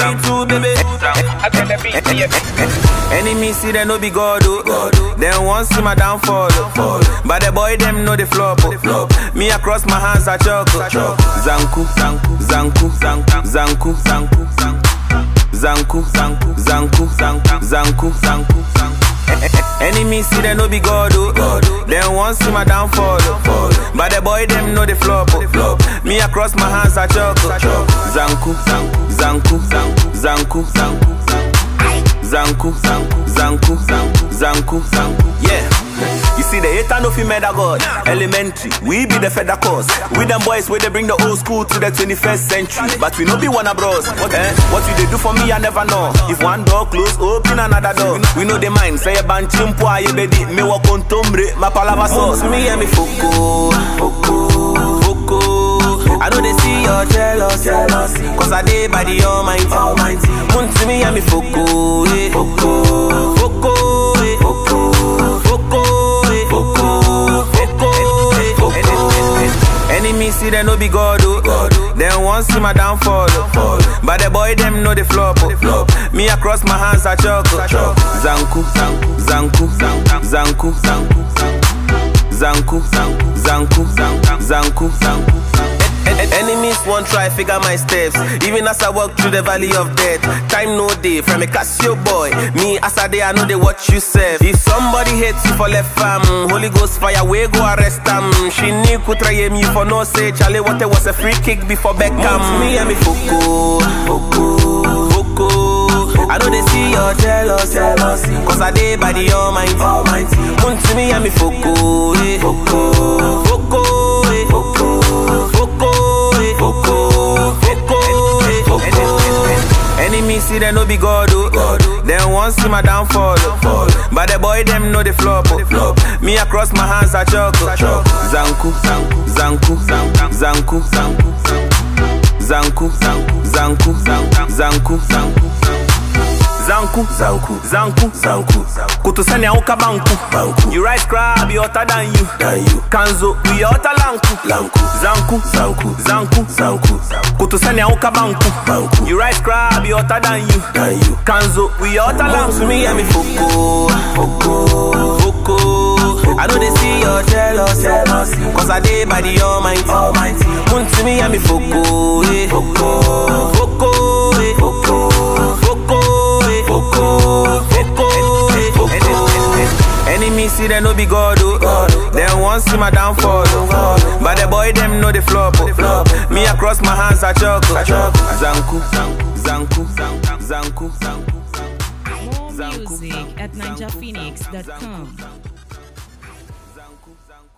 me too, baby. Enemy see they no be God, oh. Then once see my downfall, oh. But the boy them know the flop, oh. Me across my hands I choke, oh. Zanku, zanku, zanku, zanku, zanku, zanku, zanku, zanku, zanku, zanku, zanku, zanku. Enemy see they no be God, oh. Then once see my downfall, oh. But the boy them know the flop, oh. Me across my hands I choke, oh. Zanku, zanku, zanku, zanku, zanku, zanku, zanku, zanku, zanku. Yeah. You see the hater no fi murder God. Elementary, we be the feather cause. We them boys where they bring the old school to the 21st century. But we no be one of bros. What you they do for me I never know. If one door close, open another door. We know the mind. Say a banchim po aye bedi. Me walk on tombre, my palava sauce. Me and me foko, foko. I know they see your jealousy. Cause I did by the Almighty. Want to me and me foko, foko, foko, foko. Enemy see they no be God, oh. Then once see my downfall, oh. But the boy them know the flop, oh. Me across my hands I choke, oh. Zanku, zanku, zanku, zanku, zanku, zanku, zanku, zanku. Enemies won't try figure my steps. Even as I walk through the valley of death, time no day from a Casio boy. Me as a day I know they watch you serve. If somebody hates you for left fam, Holy Ghost fire we go arrest them. She knew could try me for no say. Charlie what it was a free kick before Beckham. Me and me foko, foko, foko. I know they see your jealousy. Cause I did by the Almighty. Want to me and me foko, foko, foko, foko. Enemy see they no be God, oh. Then once see my downfall, oh. But the boy them know the flop, oh. Me across my hands I choke, oh. Zanku, zanku, zanku, zanku, zanku, zanku, zanku. Zanku, zanku, kutusanya uka banku. You rise crab, you hotter than you. Kanzo, we hotter lanku. Zanku, kutusanya uka banku. You rise crab, you hotter than you. Kanzo, we hotter lanku. Me and me foko. I know they see your jealousy. Cause I did by the Almighty. Want to me and me foko. Enemy see they no be God, oh. Then once see my downfall, oh. But the boy them know the flop, oh. Me across my hands I choke, oh. Zanku, zanku, zanku, More music at ninjaphoenix.com.